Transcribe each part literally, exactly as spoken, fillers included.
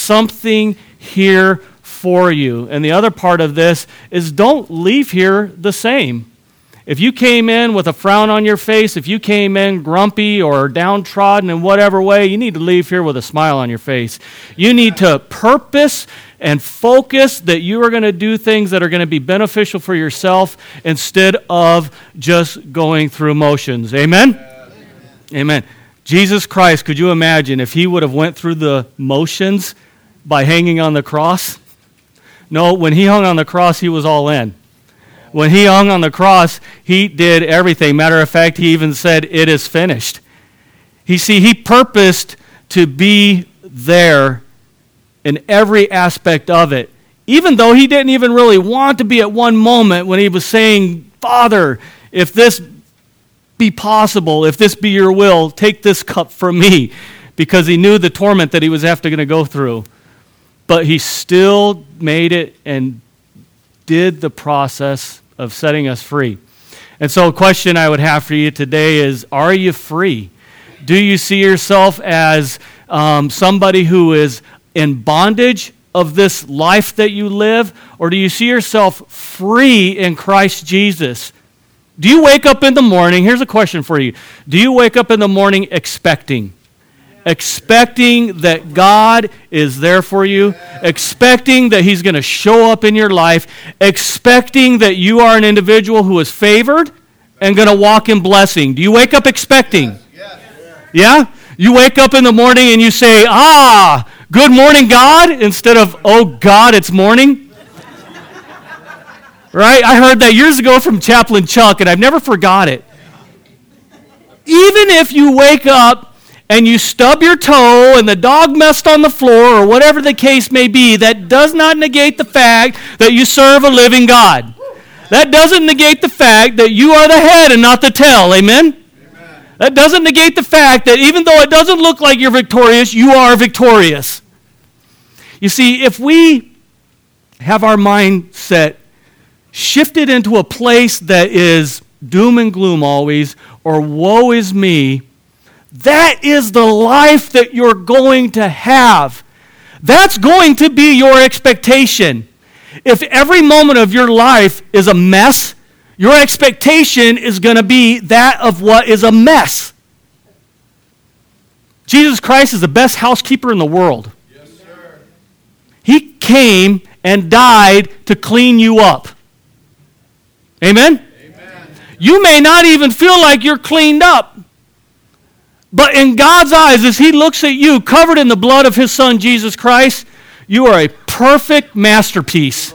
something here for you. And the other part of this is don't leave here the same. If you came in with a frown on your face, if you came in grumpy or downtrodden in whatever way, you need to leave here with a smile on your face. You need to purpose and focus that you are going to do things that are going to be beneficial for yourself instead of just going through motions. Amen? Amen. Amen. Jesus Christ, could you imagine if he would have went through the motions by hanging on the cross? No, when he hung on the cross, he was all in. When he hung on the cross, he did everything. Matter of fact, he even said, "It is finished." You see, he purposed to be there in every aspect of it, even though he didn't even really want to be at one moment when he was saying, "Father, if this be possible, if this be your will, take this cup from me," because he knew the torment that he was after going to go through. But he still made it and did the process of setting us free. And so a question I would have for you today is, are you free? Do you see yourself as um, somebody who is in bondage of this life that you live, or do you see yourself free in Christ Jesus? Do you wake up in the morning, here's a question for you, do you wake up in the morning expecting? Expecting that God is there for you, expecting that he's going to show up in your life, expecting that you are an individual who is favored and going to walk in blessing. Do you wake up expecting? Yeah? You wake up in the morning and you say, "Ah, good morning, God," instead of, "Oh, God, it's morning." Right? I heard that years ago from Chaplain Chuck, and I've never forgot it. Even if you wake up and you stub your toe and the dog messed on the floor or whatever the case may be, that does not negate the fact that you serve a living God. That doesn't negate the fact that you are the head and not the tail. Amen? Amen. That doesn't negate the fact that even though it doesn't look like you're victorious, you are victorious. You see, if we have our mindset shifted into a place that is doom and gloom always, or woe is me, that is the life that you're going to have. That's going to be your expectation. If every moment of your life is a mess, your expectation is going to be that of what is a mess. Jesus Christ is the best housekeeper in the world. Yes, sir. He came and died to clean you up. Amen? Amen. You may not even feel like you're cleaned up. But in God's eyes, as he looks at you, covered in the blood of his Son, Jesus Christ, you are a perfect masterpiece.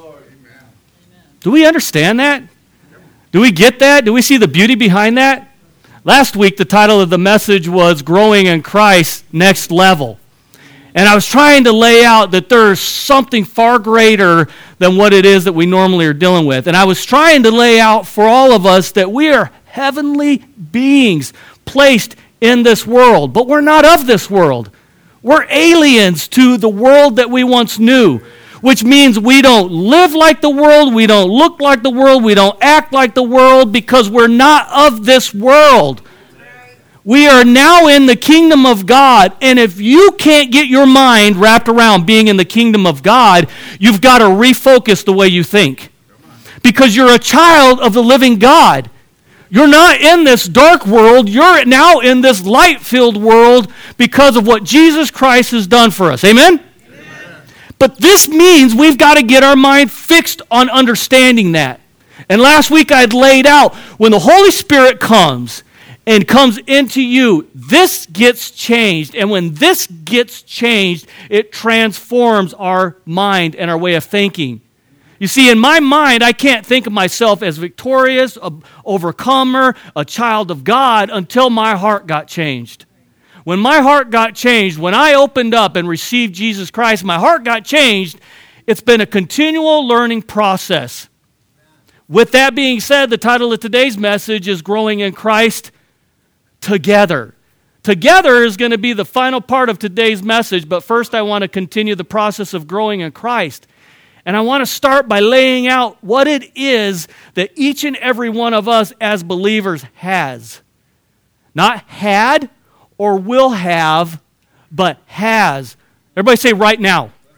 Do we understand that? Do we get that? Do we see the beauty behind that? Last week, the title of the message was Growing in Christ, Next Level. And I was trying to lay out that there's something far greater than what it is that we normally are dealing with. And I was trying to lay out for all of us that we are heavenly beings placed in this world, but we're not of this world. We're aliens to the world that we once knew, which means we don't live like the world, we don't look like the world, we don't act like the world, because we're not of this world. We are now in the kingdom of God, and if you can't get your mind wrapped around being in the kingdom of God, you've got to refocus the way you think, because you're a child of the living God. You're not in this dark world. You're now in this light-filled world because of what Jesus Christ has done for us. Amen? Amen. But this means we've got to get our mind fixed on understanding that. And last week I had laid out, when the Holy Spirit comes and comes into you, this gets changed. And when this gets changed, it transforms our mind and our way of thinking. You see, in my mind, I can't think of myself as victorious, an overcomer, a child of God until my heart got changed. When my heart got changed, when I opened up and received Jesus Christ, my heart got changed. It's been a continual learning process. With that being said, the title of today's message is Growing in Christ Together. Together is going to be the final part of today's message, but first I want to continue the process of growing in Christ. And I want to start by laying out what it is that each and every one of us as believers has. Not had or will have, but has. Everybody say right now.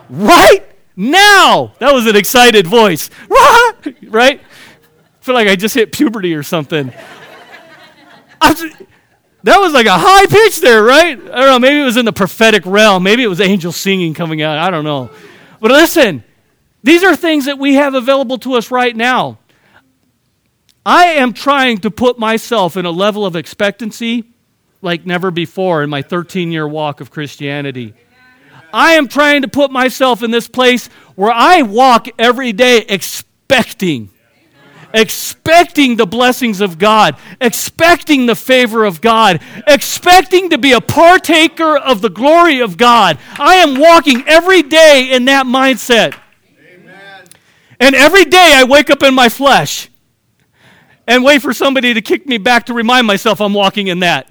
Right now. That was an excited voice. Right? I feel like I just hit puberty or something. I was, that was like a high pitch there, right? I don't know. Maybe it was in the prophetic realm. Maybe it was angels singing coming out. I don't know. But listen, these are things that we have available to us right now. I am trying to put myself in a level of expectancy like never before in my thirteen-year walk of Christianity. I am trying to put myself in this place where I walk every day expecting, expecting the blessings of God, expecting the favor of God, expecting to be a partaker of the glory of God. I am walking every day in that mindset. Amen. And every day I wake up in my flesh and wait for somebody to kick me back to remind myself I'm walking in that.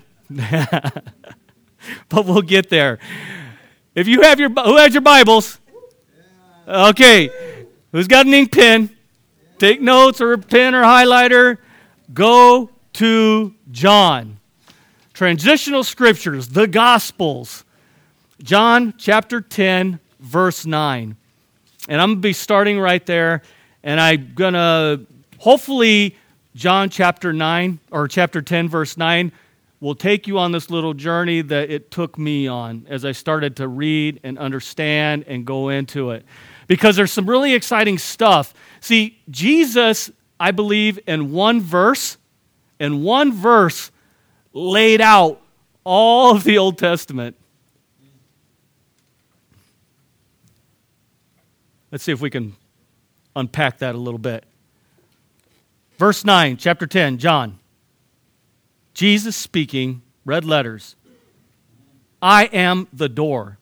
But we'll get there. If you have your, who has your Bibles? Okay. Who's got an ink pen? Take notes or a pen or highlighter. Go to John. Transitional scriptures, the Gospels. John chapter ten, verse nine. And I'm going to be starting right there. And I'm going to, hopefully, John chapter nine, or chapter ten, verse nine, will take you on this little journey that it took me on as I started to read and understand and go into it. Because there's some really exciting stuff. See, Jesus, I believe, in one verse, in one verse, laid out all of the Old Testament. Let's see if we can unpack that a little bit. Verse nine, chapter ten, John. Jesus speaking, red letters. I am the door.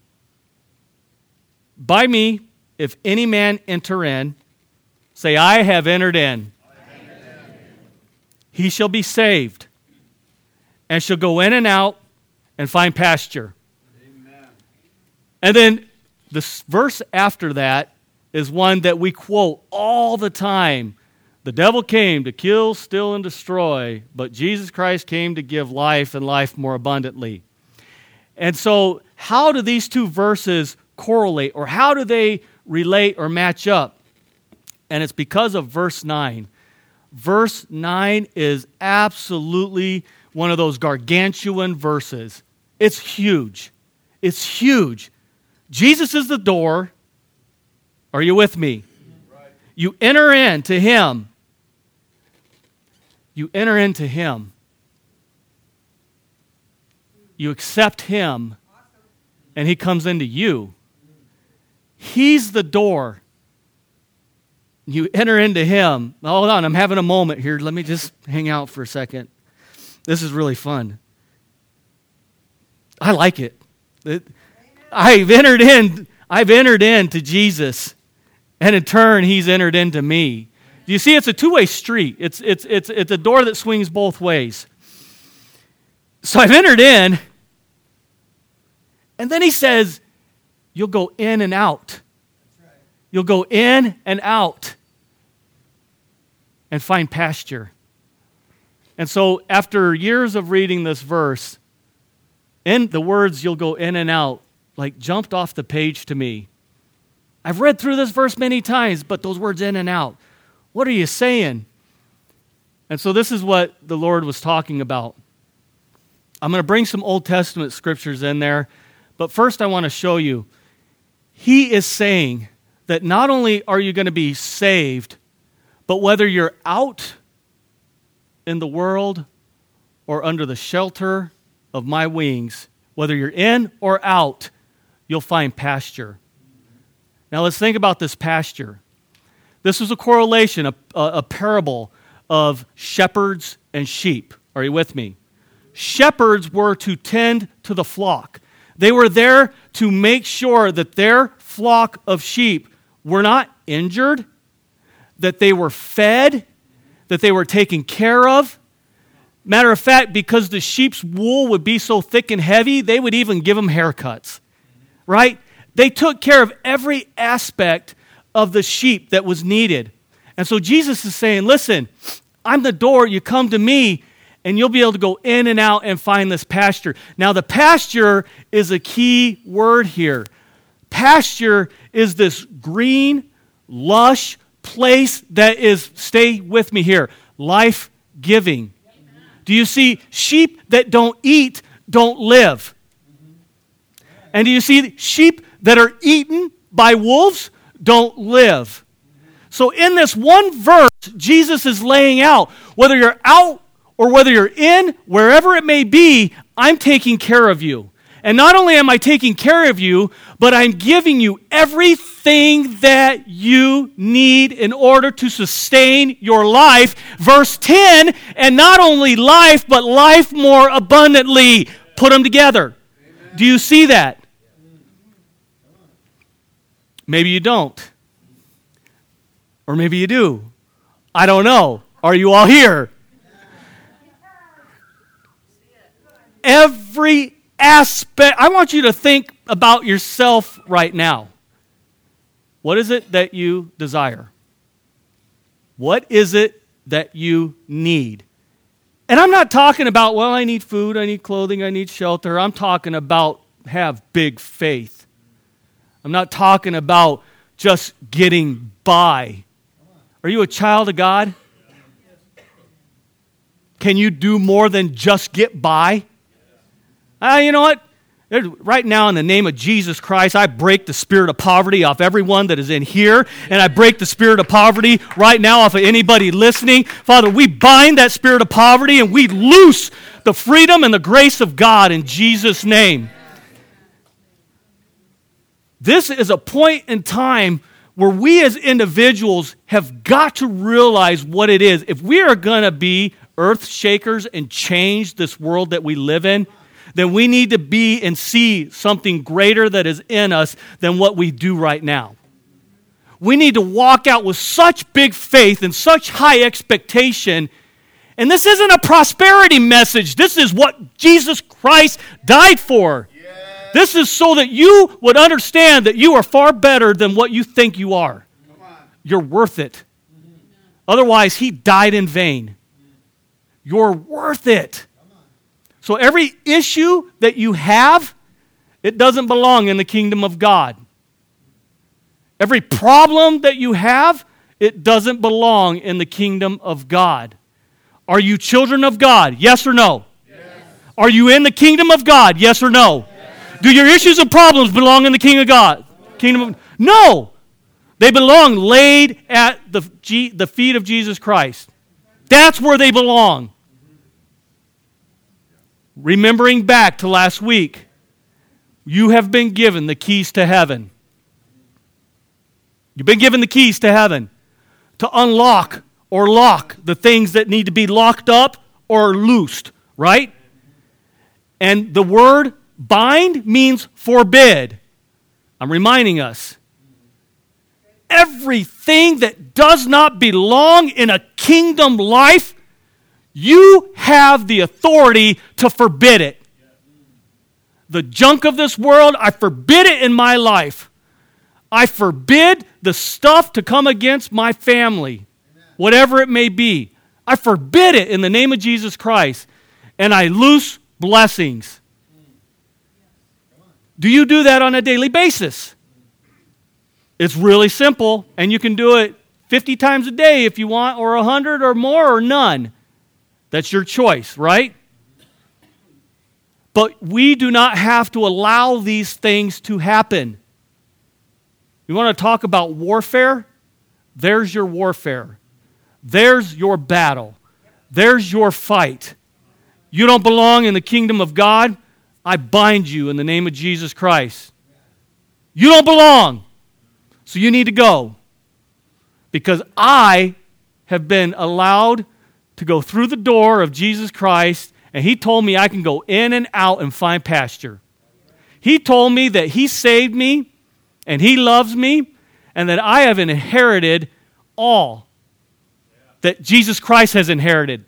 By me, if any man enter in, say, I have entered in. Amen. He shall be saved, and shall go in and out and find pasture. Amen. And then the verse after that is one that we quote all the time. The devil came to kill, steal, and destroy, but Jesus Christ came to give life and life more abundantly. And so how do these two verses correlate, or how do they relate or match up? And it's because of verse nine. Verse nine is absolutely one of those gargantuan verses. It's huge. It's huge. Jesus is the door. Are you with me? Right. You enter into Him. You enter into Him. You accept Him, and He comes into you. He's the door. You enter into Him. Hold on, I'm having a moment here. Let me just hang out for a second. This is really fun. I like it. it I've entered in. I've entered into Jesus, and in turn, He's entered into me. You see, it's a two-way street. It's it's it's it's a door that swings both ways. So I've entered in, and then He says, "You'll go in and out. You'll go in and out, and find pasture." And so, after years of reading this verse, in the words "you'll go in and out" like jumped off the page to me. I've read through this verse many times, but those words "in and out." What are you saying? And so this is what the Lord was talking about. I'm going to bring some Old Testament scriptures in there, but first I want to show you. He is saying that not only are you going to be saved, but whether you're out in the world or under the shelter of my wings, whether you're in or out, you'll find pasture. Now let's think about this pasture. This was a correlation, a, a, a parable of shepherds and sheep. Are you with me? Shepherds were to tend to the flock. They were there to make sure that their flock of sheep were not injured, that they were fed, that they were taken care of. Matter of fact, because the sheep's wool would be so thick and heavy, they would even give them haircuts, right? They took care of every aspect of the sheep that was needed. And so Jesus is saying, listen, I'm the door, you come to me, and you'll be able to go in and out and find this pasture. Now, the pasture is a key word here. Pasture is this green, lush place that is, stay with me here, life-giving. Do you see sheep that don't eat don't live? And do you see sheep that are eaten by wolves don't live? So in this one verse, Jesus is laying out, whether you're out or whether you're in, wherever it may be, I'm taking care of you. And not only am I taking care of you, but I'm giving you everything that you need in order to sustain your life. Verse ten, and not only life, but life more abundantly. Put them together. Amen. Do you see that? Maybe you don't. Or maybe you do. I don't know. Are you all here? Every aspect. I want you to think about yourself right now. What is it that you desire? What is it that you need? And I'm not talking about, well, I need food, I need clothing, I need shelter. I'm talking about have big faith. I'm not talking about just getting by. Are you a child of God? Can you do more than just get by? Uh, you know what? Right now, in the name of Jesus Christ, I break the spirit of poverty off everyone that is in here, and I break the spirit of poverty right now off of anybody listening. Father, we bind that spirit of poverty, and we loose the freedom and the grace of God in Jesus' name. This is a point in time where we as individuals have got to realize what it is. If we are going to be earth shakers and change this world that we live in, then we need to be and see something greater that is in us than what we do right now. We need to walk out with such big faith and such high expectation. And this isn't a prosperity message. This is what Jesus Christ died for. Yes. This is so that you would understand that you are far better than what you think you are. You're worth it. Otherwise, he died in vain. You're worth it. So every issue that you have, it doesn't belong in the kingdom of God. Every problem that you have, it doesn't belong in the kingdom of God. Are you children of God? Yes or no? Yes. Are you in the kingdom of God? Yes or no? Yes. Do your issues and problems belong in the kingdom of God? Kingdom of, no. They belong laid at the, G, the feet of Jesus Christ. That's where they belong. Remembering back to last week, you have been given the keys to heaven. You've been given the keys to heaven to unlock or lock the things that need to be locked up or loosed, right? And the word bind means forbid. I'm reminding us. Everything that does not belong in a kingdom life, you have the authority to forbid it. The junk of this world, I forbid it in my life. I forbid the stuff to come against my family, whatever it may be. I forbid it in the name of Jesus Christ, and I loose blessings. Do you do that on a daily basis? It's really simple, and you can do it fifty times a day if you want, or one hundred or more, or none. That's your choice, right? But we do not have to allow these things to happen. You want to talk about warfare? There's your warfare. There's your battle. There's your fight. You don't belong in the kingdom of God? I bind you in the name of Jesus Christ. You don't belong. So you need to go. Because I have been allowed to go through the door of Jesus Christ, and he told me I can go in and out and find pasture. He told me that he saved me, and he loves me, and that I have inherited all that Jesus Christ has inherited.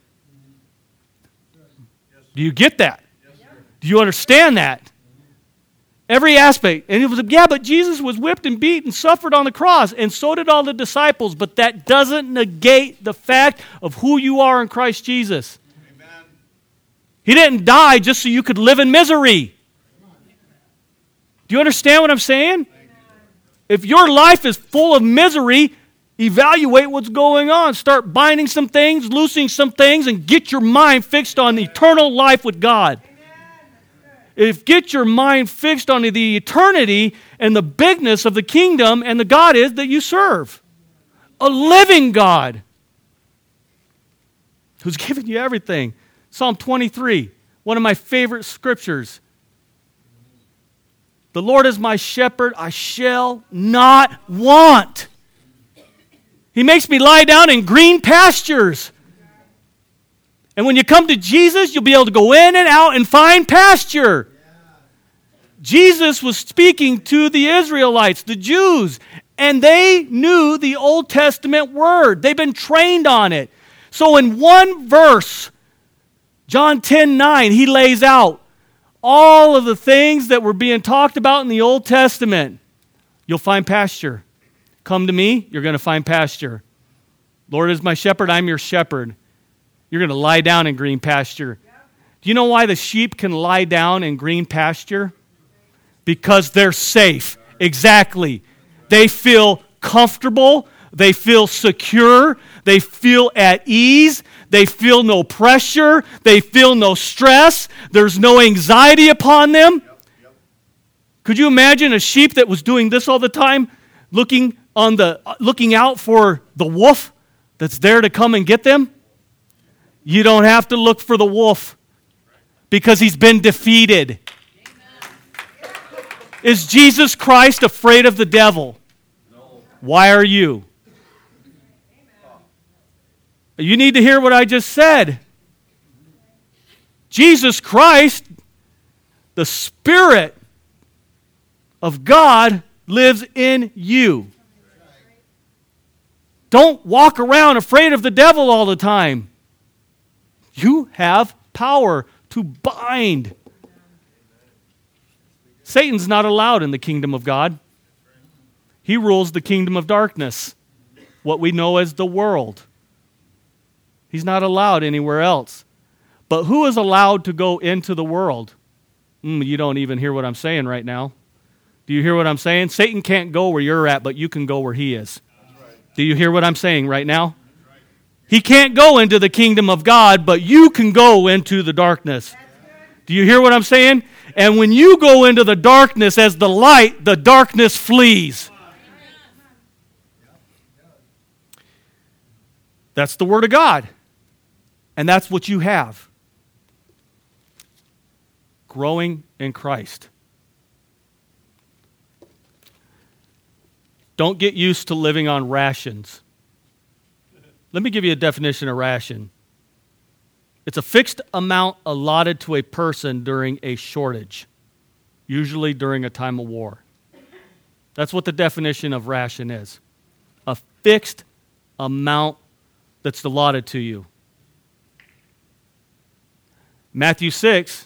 Do you get that? Do you understand that? Every aspect. And it was, yeah, but Jesus was whipped and beat and suffered on the cross, and so did all the disciples, but that doesn't negate the fact of who you are in Christ Jesus. Amen. He didn't die just so you could live in misery. Do you understand what I'm saying? If your life is full of misery, evaluate what's going on. Start binding some things, loosing some things, and get your mind fixed on eternal life with God. If get your mind fixed on the eternity and the bigness of the kingdom and the God is that you serve. A living God who's given you everything. Psalm twenty-three, one of my favorite scriptures. The Lord is my shepherd, I shall not want. He makes me lie down in green pastures. And when you come to Jesus, you'll be able to go in and out and find pasture. Jesus was speaking to the Israelites, the Jews, and they knew the Old Testament word. They've been trained on it. So in one verse, John ten nine, he lays out all of the things that were being talked about in the Old Testament. You'll find pasture. Come to me, you're going to find pasture. Lord is my shepherd, I'm your shepherd. You're going to lie down in green pasture. Do you know why the sheep can lie down in green pasture? Because they're safe. Exactly. They feel comfortable. They feel secure. They feel at ease. They feel no pressure. They feel no stress. There's no anxiety upon them. Yep, yep. Could you imagine a sheep that was doing this all the time, looking on the looking out for the wolf that's there to come and get them? You don't have to look for the wolf because he's been defeated. Is Jesus Christ afraid of the devil? No. Why are you? You need to hear what I just said. Jesus Christ, the Spirit of God, lives in you. Don't walk around afraid of the devil all the time. You have power to bind. Satan's not allowed in the kingdom of God. He rules the kingdom of darkness, what we know as the world. He's not allowed anywhere else. But who is allowed to go into the world? Mm, you don't even hear what I'm saying right now. Do you hear what I'm saying? Satan can't go where you're at, but you can go where he is. Do you hear what I'm saying right now? He can't go into the kingdom of God, but you can go into the darkness. Do you hear what I'm saying? And when you go into the darkness as the light, the darkness flees. That's the Word of God. And that's what you have. Growing in Christ. Don't get used to living on rations. Let me give you a definition of ration. It's a fixed amount allotted to a person during a shortage, usually during a time of war. That's what the definition of ration is. A fixed amount that's allotted to you. Matthew six,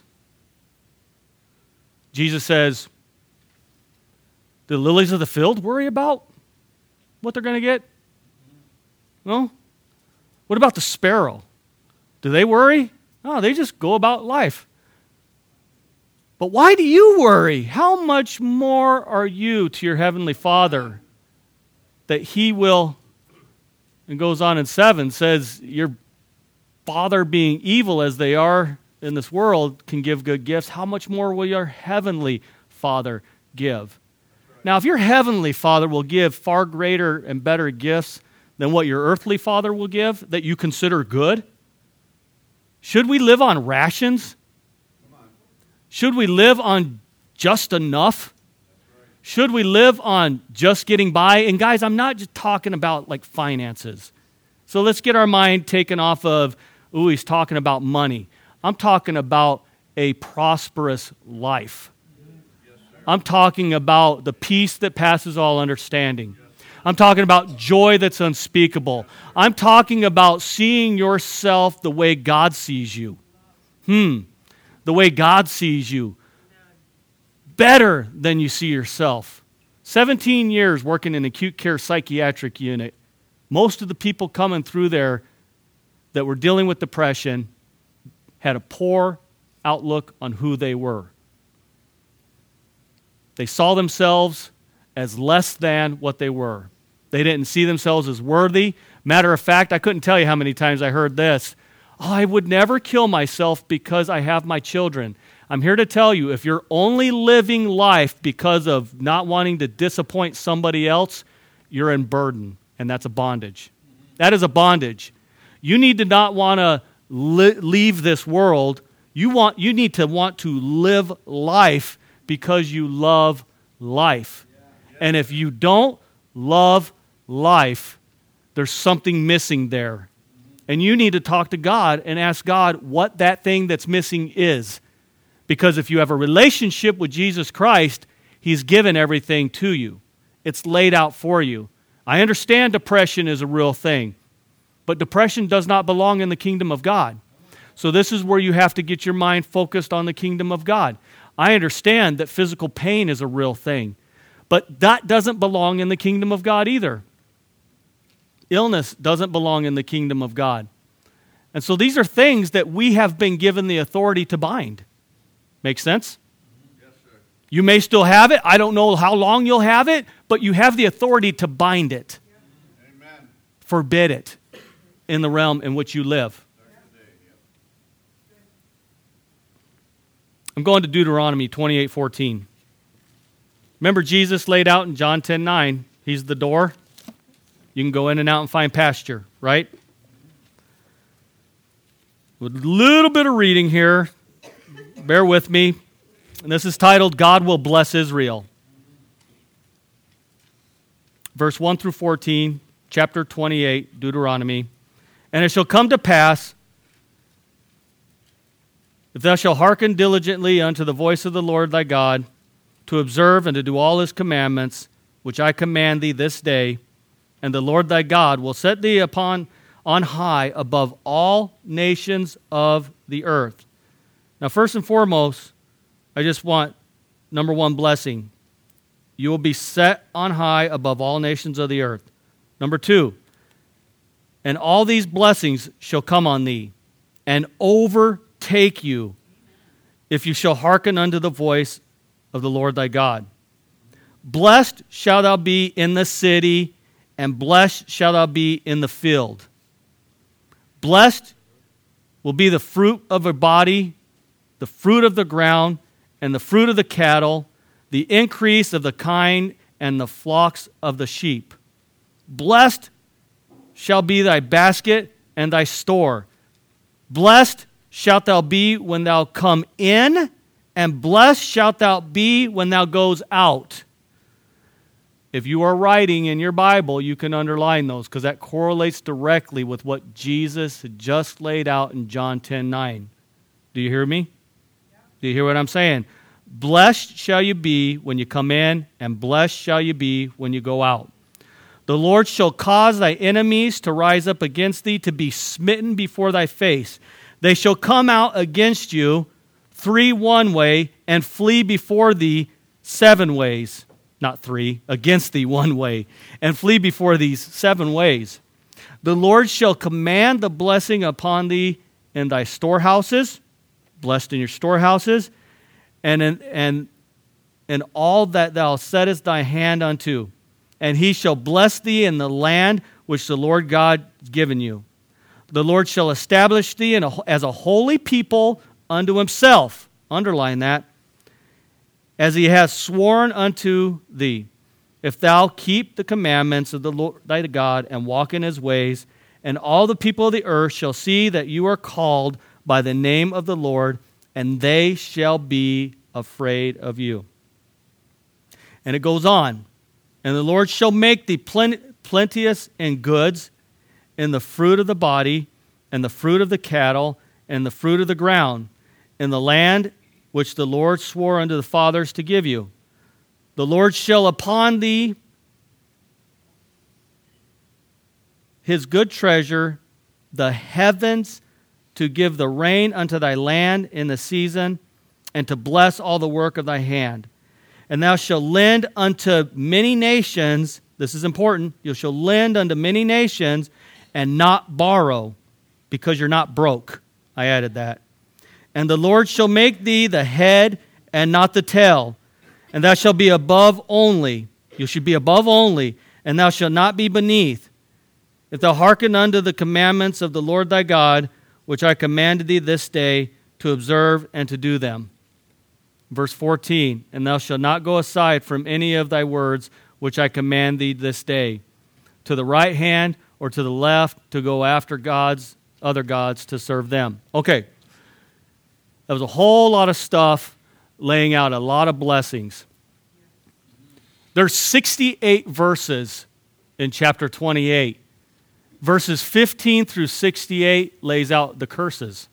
Jesus says, the lilies of the field worry about what they're going to get? No? What about the sparrow? Do they worry? No, they just go about life. But why do you worry? How much more are you to your heavenly Father that He will, and goes on in seven, says, your Father being evil as they are in this world can give good gifts. How much more will your heavenly Father give? Now, if your heavenly Father will give far greater and better gifts than what your earthly father will give that you consider good, should we live on rations? Should we live on just enough? Should we live on just getting by? And guys, I'm not just talking about like finances. So let's get our mind taken off of, ooh, he's talking about money. I'm talking about a prosperous life. I'm talking about the peace that passes all understanding. I'm talking about joy that's unspeakable. I'm talking about seeing yourself the way God sees you. Hmm. The way God sees you. Better than you see yourself. seventeen years working in an acute care psychiatric unit. Most of the people coming through there that were dealing with depression had a poor outlook on who they were. They saw themselves as less than what they were. They didn't see themselves as worthy. Matter of fact, I couldn't tell you how many times I heard this. Oh, I would never kill myself because I have my children. I'm here to tell you, if you're only living life because of not wanting to disappoint somebody else, you're in burden, and that's a bondage. That is a bondage. You need to not want to li- leave this world. You want, you need to want to live life because you love life. And if you don't love life, there's something missing there. And you need to talk to God and ask God what that thing that's missing is. Because if you have a relationship with Jesus Christ, He's given everything to you. It's laid out for you. I understand depression is a real thing, but depression does not belong in the kingdom of God. So this is where you have to get your mind focused on the kingdom of God. I understand that physical pain is a real thing, but that doesn't belong in the kingdom of God either. Illness doesn't belong in the kingdom of God. And so these are things that we have been given the authority to bind. Make sense? Yes, sir. You may still have it. I don't know how long you'll have it, but you have the authority to bind it. Amen. Forbid it in the realm in which you live. I'm going to Deuteronomy twenty-eight fourteen. Remember Jesus laid out in John ten nine. He's the door. You can go in and out and find pasture, right? With a little bit of reading here. Bear with me. And this is titled, God Will Bless Israel. Verse one through fourteen, chapter twenty-eight, Deuteronomy. And it shall come to pass, if thou shalt hearken diligently unto the voice of the Lord thy God, to observe and to do all His commandments, which I command thee this day, and the Lord thy God will set thee upon on high above all nations of the earth. Now, first and foremost, I just want, number one, blessing. You will be set on high above all nations of the earth. Number two, and all these blessings shall come on thee, and overtake you, if you shall hearken unto the voice of the Lord thy God. Blessed shalt thou be in the city, and blessed shalt thou be in the field. Blessed will be the fruit of a body, the fruit of the ground, and the fruit of the cattle, the increase of the kine, and the flocks of the sheep. Blessed shall be thy basket and thy store. Blessed shalt thou be when thou come in, and blessed shalt thou be when thou goes out. If you are writing in your Bible, you can underline those, because that correlates directly with what Jesus had just laid out in John ten nine. Do you hear me? Do you hear what I'm saying? Blessed shall you be when you come in, and blessed shall you be when you go out. The Lord shall cause thy enemies to rise up against thee, to be smitten before thy face. They shall come out against you three one way, and flee before thee seven ways. Not three, against thee one way, and flee before these seven ways. The Lord shall command the blessing upon thee in thy storehouses, blessed in your storehouses, and in, and, and all that thou settest thy hand unto. And he shall bless thee in the land which the Lord God has given you. The Lord shall establish thee in a, as a holy people unto himself. Underline that. As he has sworn unto thee, if thou keep the commandments of the Lord thy God and walk in his ways, and all the people of the earth shall see that you are called by the name of the Lord, and they shall be afraid of you. And it goes on. And the Lord shall make thee plenteous in goods, in the fruit of the body, and the fruit of the cattle, and the fruit of the ground, in the land which the Lord swore unto the fathers to give you. The Lord shall upon thee his good treasure, the heavens, to give the rain unto thy land in the season, and to bless all the work of thy hand. And thou shalt lend unto many nations. This is important. You shall lend unto many nations and not borrow, because you're not broke. I added that. And the Lord shall make thee the head and not the tail, and thou shalt be above only, You should be above only, and thou shalt not be beneath. If thou hearken unto the commandments of the Lord thy God, which I commanded thee this day, to observe and to do them. Verse fourteen, and thou shalt not go aside from any of thy words, which I command thee this day, to the right hand or to the left, to go after gods, other gods, to serve them. Okay. That was a whole lot of stuff laying out a lot of blessings. There's sixty-eight verses in chapter twenty-eight. Verses fifteen through sixty-eight lays out the curses.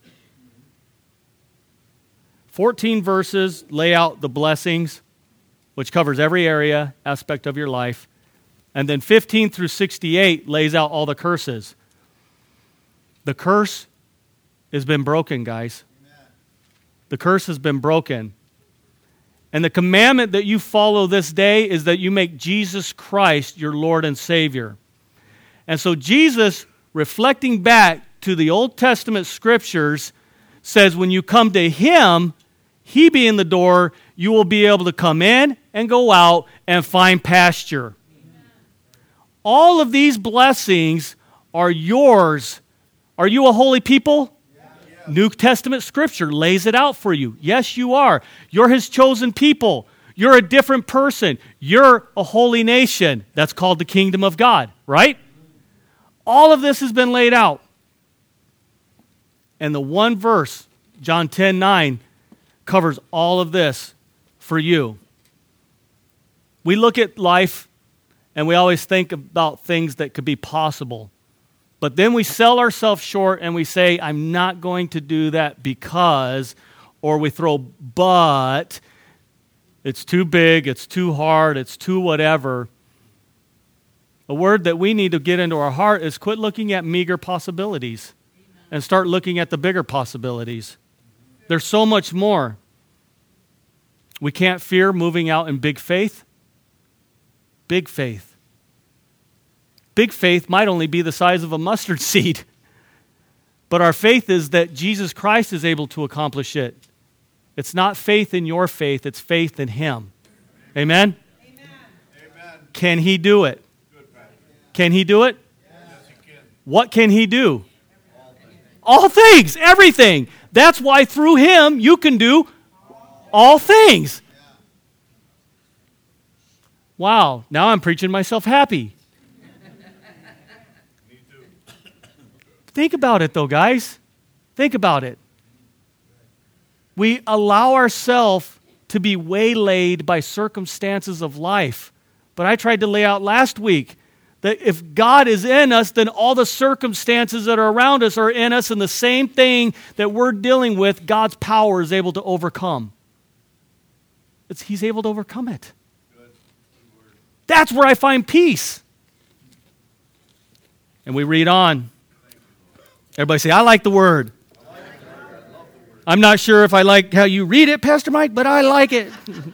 fourteen verses lay out the blessings, which covers every area, aspect of your life. And then fifteen through sixty-eight lays out all the curses. The curse has been broken, guys. Amen. The curse has been broken. And the commandment that you follow this day is that you make Jesus Christ your Lord and Savior. And so Jesus, reflecting back to the Old Testament scriptures, says when you come to Him, He being the door, you will be able to come in and go out and find pasture. Amen. All of these blessings are yours. Are you a holy people? New Testament scripture lays it out for you. Yes, you are. You're His chosen people. You're a different person. You're a holy nation. That's called the kingdom of God, right? All of this has been laid out. And the one verse, John ten nine, covers all of this for you. We look at life and we always think about things that could be possible. But then we sell ourselves short and we say, I'm not going to do that because, or we throw but, it's too big, it's too hard, it's too whatever. A word that we need to get into our heart is quit looking at meager possibilities and start looking at the bigger possibilities. There's so much more. We can't fear moving out in big faith. Big faith. Big faith might only be the size of a mustard seed. But our faith is that Jesus Christ is able to accomplish it. It's not faith in your faith, it's faith in Him. Amen? Amen. Can He do it? Can He do it? Yes, He can. What can He do? All things. All things, everything. That's why through Him you can do all things. Wow, now I'm preaching myself happy. Me too. Think about it though, guys. Think about it. We allow ourselves to be waylaid by circumstances of life. But I tried to lay out last week that if God is in us, then all the circumstances that are around us are in us, and the same thing that we're dealing with, God's power is able to overcome. It's, He's able to overcome it. Good. Good word. That's where I find peace. And we read on. Everybody say, I like the word. I like the word. I love the word. I'm not sure if I like how you read it, Pastor Mike, but I like it.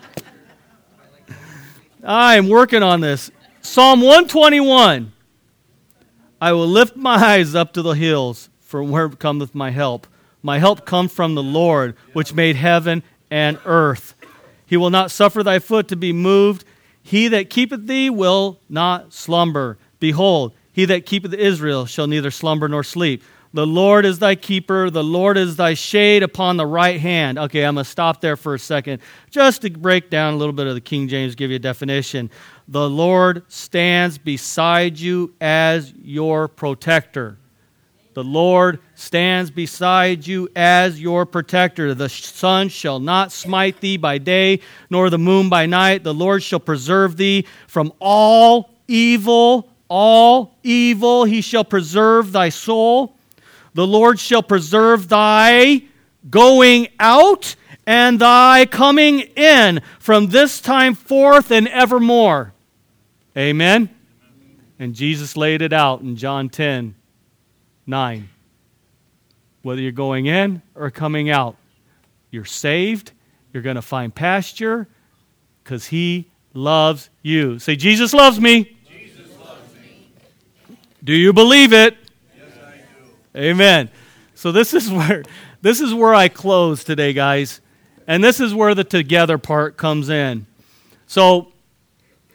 I'm working on this. Psalm one twenty-one. I will lift my eyes up to the hills, from where cometh my help. My help comes from the Lord, which made heaven and earth. He will not suffer thy foot to be moved. He that keepeth thee will not slumber. Behold, he that keepeth Israel shall neither slumber nor sleep. The Lord is thy keeper. The Lord is thy shade upon the right hand. Okay, I'm going to stop there for a second, just to break down a little bit of the King James, give you a definition. The Lord stands beside you as your protector. The Lord stands beside you as your protector. The sun shall not smite thee by day, nor the moon by night. The Lord shall preserve thee from all evil, all evil. He shall preserve thy soul. The Lord shall preserve thy going out and thy coming in from this time forth and evermore. Amen? And Jesus laid it out in John ten nine. Whether you're going in or coming out, you're saved, you're going to find pasture because He loves you. Say, Jesus loves me. Jesus loves me. Do you believe it? Yes, I do. Amen. So this is where this is where I close today, guys. And this is where the together part comes in. So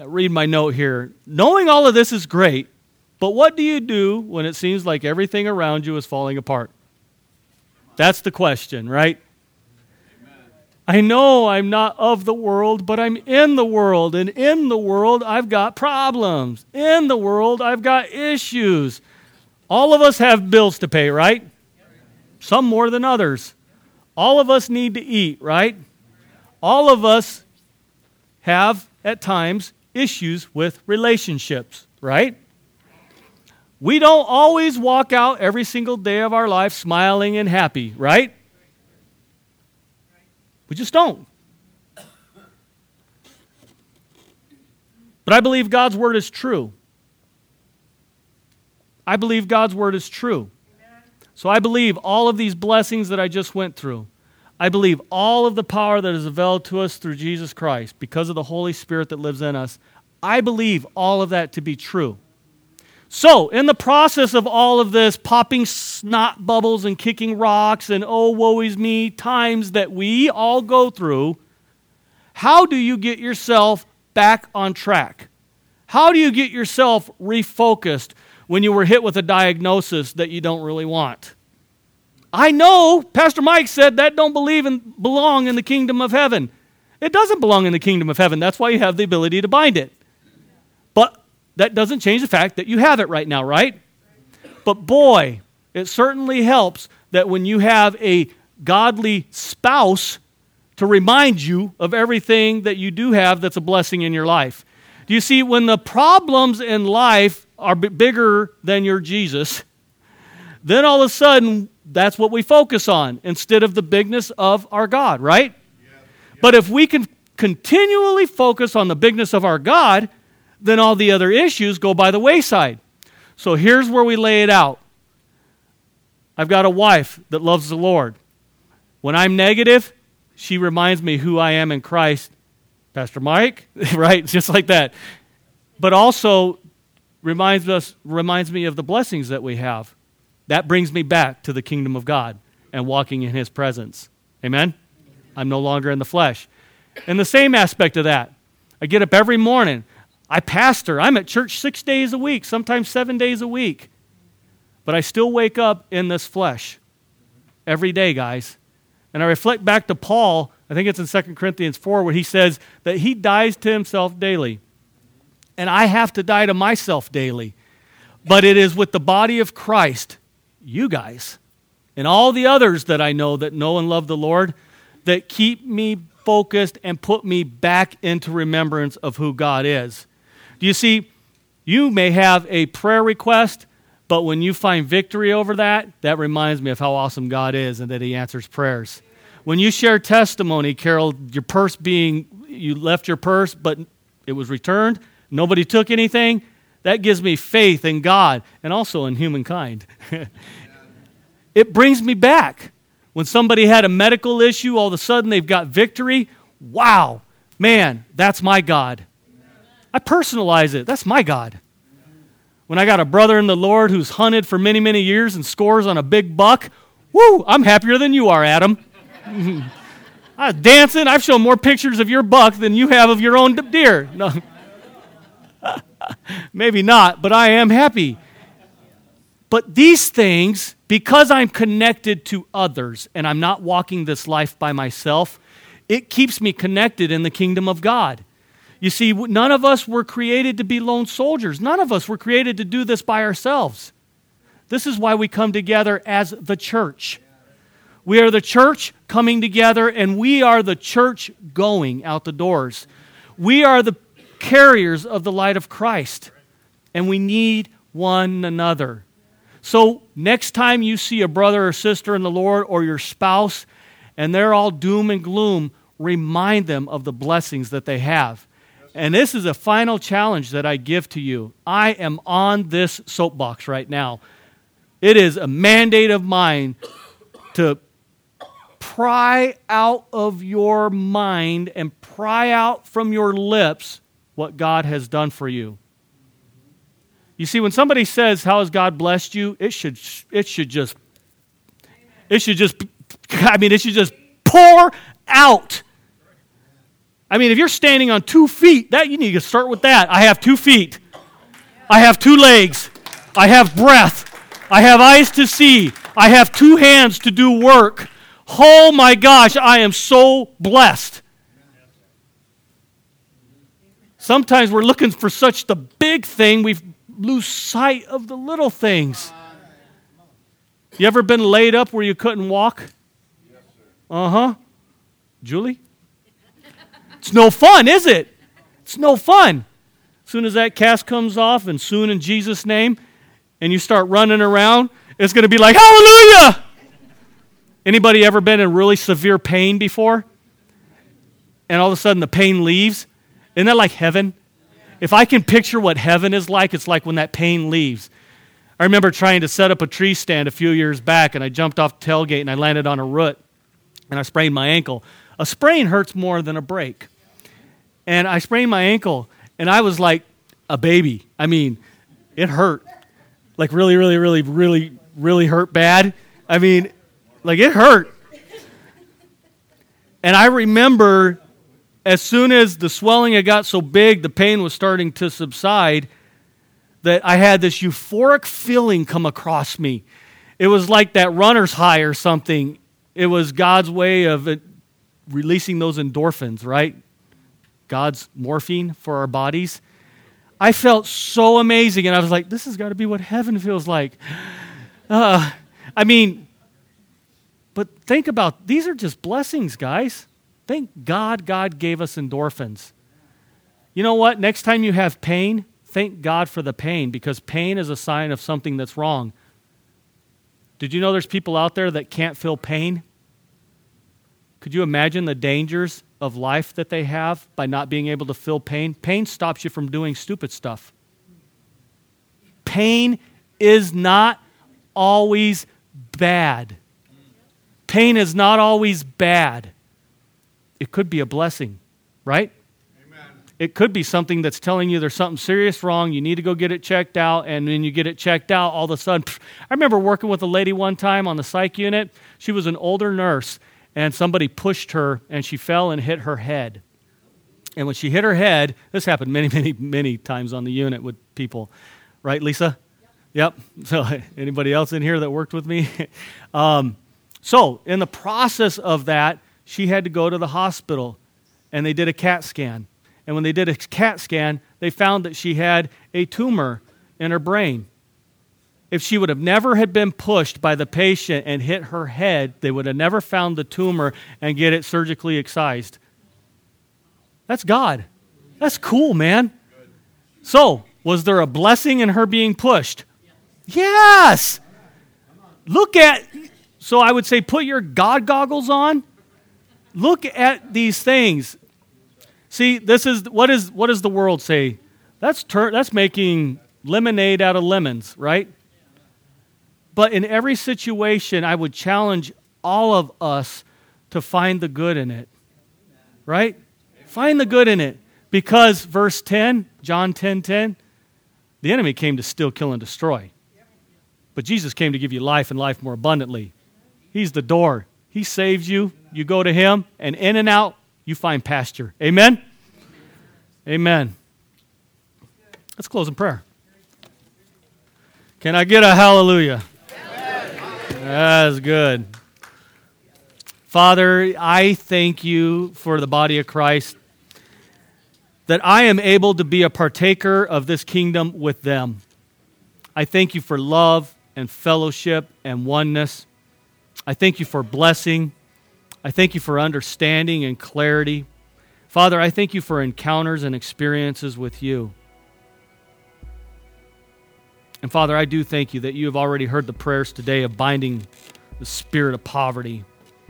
read my note here. Knowing all of this is great, but what do you do when it seems like everything around you is falling apart? That's the question, right? Amen. I know I'm not of the world, but I'm in the world. And in the world, I've got problems. In the world, I've got issues. All of us have bills to pay, right? Some more than others. All of us need to eat, right? All of us have, at times, issues with relationships, right? We don't always walk out every single day of our life smiling and happy, right? We just don't. But I believe God's word is true. I believe God's word is true. So I believe all of these blessings that I just went through. I believe all of the power that is available to us through Jesus Christ because of the Holy Spirit that lives in us. I believe all of that to be true. So, in the process of all of this popping snot bubbles and kicking rocks and oh, woe is me times that we all go through, how do you get yourself back on track? How do you get yourself refocused when you were hit with a diagnosis that you don't really want? I know Pastor Mike said that don't believe and belong in the kingdom of heaven. It doesn't belong in the kingdom of heaven. That's why you have the ability to bind it. But that doesn't change the fact that you have it right now, right? But boy, it certainly helps that when you have a godly spouse to remind you of everything that you do have that's a blessing in your life. Do you see, when the problems in life are b- bigger than your Jesus, then all of a sudden, that's what we focus on instead of the bigness of our God, right? Yeah. Yeah. But if we can continually focus on the bigness of our God, then all the other issues go by the wayside. So here's where we lay it out. I've got a wife that loves the Lord. When I'm negative, she reminds me who I am in Christ. Pastor Mike, right? Just like that. But also reminds us, reminds me of the blessings that we have. That brings me back to the kingdom of God and walking in His presence. Amen? I'm no longer in the flesh. And the same aspect of that, I get up every morning. I pastor. I'm at church six days a week, sometimes seven days a week. But I still wake up in this flesh every day, guys. And I reflect back to Paul, I think it's in Second Corinthians four, where he says that he dies to himself daily. And I have to die to myself daily. But it is with the body of Christ, you guys, and all the others that I know that know and love the Lord, that keep me focused and put me back into remembrance of who God is. Do you see, you may have a prayer request, but when you find victory over that, that reminds me of how awesome God is and that He answers prayers. When you share testimony, Carol, your purse being, you left your purse, but it was returned, nobody took anything, that gives me faith in God and also in humankind. It brings me back. When somebody had a medical issue, all of a sudden they've got victory. Wow, man, that's my God. I personalize it. That's my God. When I got a brother in the Lord who's hunted for many, many years and scores on a big buck, woo, I'm happier than you are, Adam. I was dancing. I've shown more pictures of your buck than you have of your own deer. No. Maybe not, but I am happy. But these things, because I'm connected to others and I'm not walking this life by myself, it keeps me connected in the kingdom of God. You see, none of us were created to be lone soldiers. None of us were created to do this by ourselves. This is why we come together as the church. We are the church coming together, and we are the church going out the doors. We are the carriers of the light of Christ, and we need one another. So next time you see a brother or sister in the Lord or your spouse, and they're all doom and gloom, remind them of the blessings that they have. And this is a final challenge that I give to you. I am on this soapbox right now. It is a mandate of mine to pry out of your mind and pry out from your lips what God has done for you. You see, when somebody says, "How has God blessed you?" it should it should just it should just I mean it should just pour out. I mean, if you're standing on two feet, that you need to start with that. I have two feet. I have two legs. I have breath. I have eyes to see. I have two hands to do work. Oh my gosh, I am so blessed. Sometimes we're looking for such the big thing, we lose sight of the little things. You ever been laid up where you couldn't walk? Uh-huh. Julie? It's no fun, is it? It's no fun. As soon as that cast comes off, and soon in Jesus' name, and you start running around, it's going to be like, hallelujah! Anybody ever been in really severe pain before? And all of a sudden the pain leaves? Isn't that like heaven? If I can picture what heaven is like, it's like when that pain leaves. I remember trying to set up a tree stand a few years back, and I jumped off the tailgate, and I landed on a root, and I sprained my ankle. A sprain hurts more than a break. And I sprained my ankle, and I was like a baby. I mean, it hurt. Like really, really, really, really, really hurt bad. I mean, like it hurt. And I remember as soon as the swelling had got so big, the pain was starting to subside, that I had this euphoric feeling come across me. It was like that runner's high or something. It was God's way of it releasing those endorphins, right? God's morphine for our bodies. I felt so amazing, and I was like, this has got to be what heaven feels like. Uh, I mean, but think about, these are just blessings, guys. Thank God God gave us endorphins. You know what? Next time you have pain, thank God for the pain, because pain is a sign of something that's wrong. Did you know there's people out there that can't feel pain? Could you imagine the dangers of life that they have by not being able to feel pain? Pain stops you from doing stupid stuff. Pain is not always bad. Pain is not always bad. It could be a blessing, right? Amen. It could be something that's telling you there's something serious wrong, you need to go get it checked out, and when you get it checked out, all of a sudden, pff, I remember working with a lady one time on the psych unit. She was an older nurse, and somebody pushed her, and she fell and hit her head. And when she hit her head, this happened many, many, many times on the unit with people. Right, Lisa? Yep. Yep. So anybody else in here that worked with me? um, so in the process of that, she had to go to the hospital, and they did a CAT scan. And when they did a CAT scan, they found that she had a tumor in her brain. If she would have never had been pushed by the patient and hit her head, they would have never found the tumor and get it surgically excised. That's God. That's cool, man. So, was there a blessing in her being pushed? Yes. Look at, so I would say put your God goggles on. Look at these things. See, this is, what is, what does the world say? That's tur- that's making lemonade out of lemons, right? But in every situation, I would challenge all of us to find the good in it, right? Find the good in it. Because verse ten, John ten ten, the enemy came to steal, kill, and destroy. But Jesus came to give you life and life more abundantly. He's the door. He saves you. You go to Him, and in and out, you find pasture. Amen? Amen. Let's close in prayer. Can I get a hallelujah? That's good. Father, I thank you for the body of Christ, that I am able to be a partaker of this kingdom with them. I thank you for love and fellowship and oneness. I thank you for blessing. I thank you for understanding and clarity. Father, I thank you for encounters and experiences with you. And Father, I do thank you that you have already heard the prayers today of binding the spirit of poverty.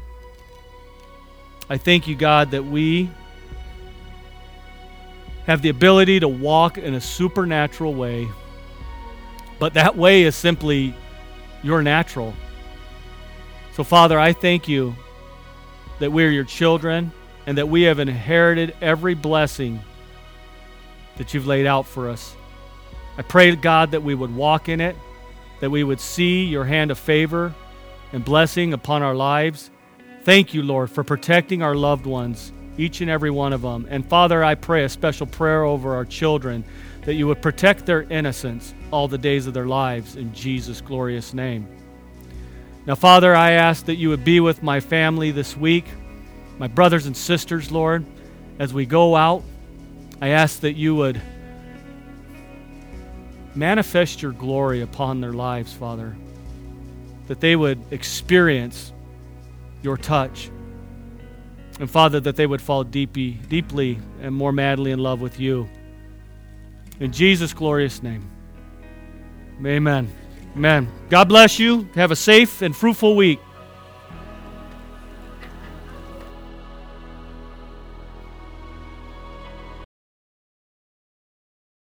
I thank you, God, that we have the ability to walk in a supernatural way, but that way is simply your natural. So, Father, I thank you that we are your children and that we have inherited every blessing that you've laid out for us. I pray, God, that we would walk in it, that we would see your hand of favor and blessing upon our lives. Thank you, Lord, for protecting our loved ones, each and every one of them. And Father, I pray a special prayer over our children, that you would protect their innocence all the days of their lives in Jesus' glorious name. Now, Father, I ask that you would be with my family this week, my brothers and sisters, Lord, as we go out. I ask that you would manifest your glory upon their lives, Father, that they would experience your touch. And Father, that they would fall deeply, deeply and more madly in love with you. In Jesus' glorious name. Amen. Amen. God bless you. Have a safe and fruitful week.